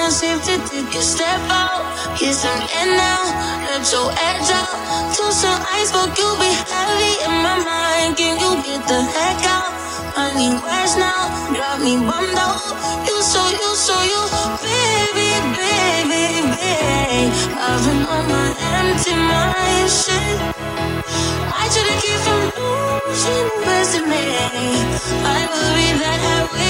safety, did you step out? Yes, I'm in now. Let your edge out. Toast some iceberg, you'll be heavy in my mind. Can you get the heck out? I need rest now. Got me bummed out. You so you, baby, baby, baby. I've been on my empty mind, shit. I should've keep from losing the best of me. I will be that happy.